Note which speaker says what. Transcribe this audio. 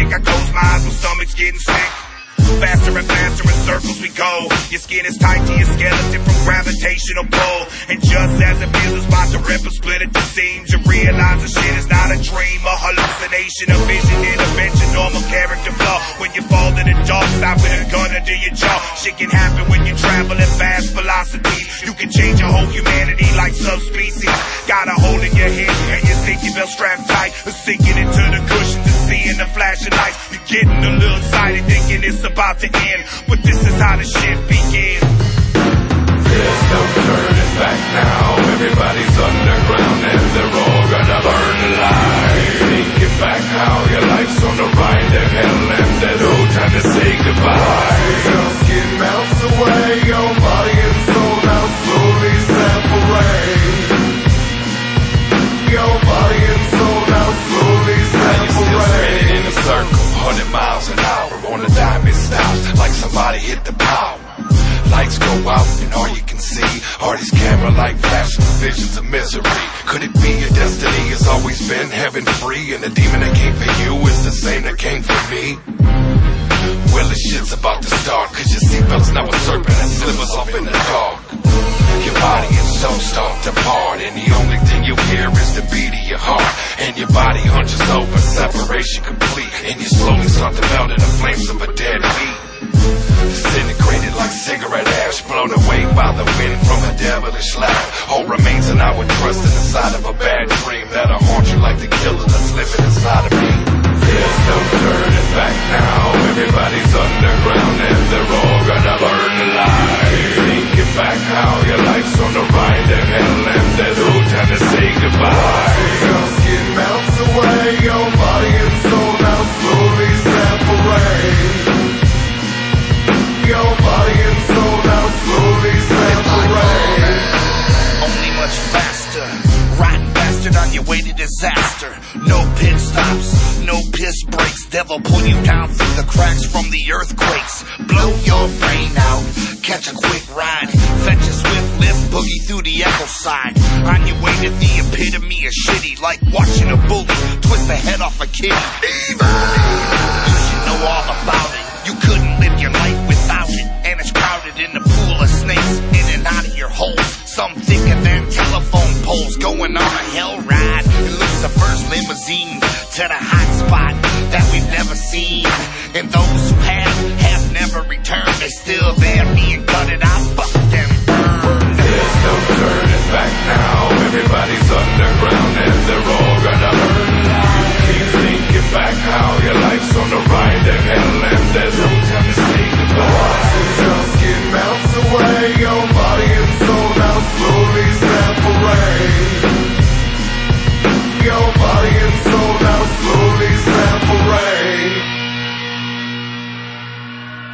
Speaker 1: sick. I close my eyes when stomach's getting sick. Faster and faster in circles we go. Your skin is tight to your skeleton from gravitational pull. And just as it feels about to rip or split at the seams, you realize the shit is not a dream, a hallucination, a vision, intervention, normal character flaw. When you fall in the dark side with a gun under your jaw. Shit can happen when you're traveling fast velocity. You can change your whole humanity like subspecies. Got a hole in your head and you think you belt strapped tight, sinking into the cushions and seeing the flashing lights. You're getting a little excited thinking it's about to end, but this is how the shit begins.
Speaker 2: There's no turning back now. Everybody's underground and they're all gonna burn alive. Thinking back how your life's on the ride to hell and there's no time to say goodbye. Your skin melts away, your body and soul now slowly separate. Your body and soul now slowly separate. You're still spinning in a circle, 100 miles an hour on a dime. It stops like somebody hit the power. Lights go out and all you can see are these camera-like flashes, visions of misery. Could it be your destiny has always been heaven free, and the demon that came for you is the same that came for me? Well, this shit's about to start, cause your seatbelt's now a serpent that slivers off in the dark. Your body and soul start to part, and the only thing you hear is the beat of your heart. And your body hunches over, separation complete, and you slowly start to melt in the flames of a dead heat. Disintegrated like cigarette ash, blown away by the wind from a devilish laugh. All remains an hour trust in the side of a bad dream that'll haunt you like the killer that's living inside of me. There's no turning back now. Everybody's underground and they're all gonna burn alive. Thinking back how your life's on the ride to hell and there's no time to say goodbye. Your skin melts away, your body and soul now slowly separate. Your body and soul now slowly separate.
Speaker 1: Only much faster. Rotten bastard on your way to disaster. No pit stops, no piss breaks. Devil pull you down through the cracks from the earthquakes. Blow your brain out, catch a quick ride. Fetch a swift lift, boogie through the echo side. On your way to the epitome of shitty, like watching a bully twist the head off a kitty. Evil! You should know all about it. You couldn't live your life without it. And it's crowded in the pool of snakes, in and out of your holes. Some thicker than telephone poles, going on a hell ride. It looks the first limousine to the hot spot that we've never seen. And those who have never returned. They're still there being gutted out, fuck them, burn.
Speaker 2: There's no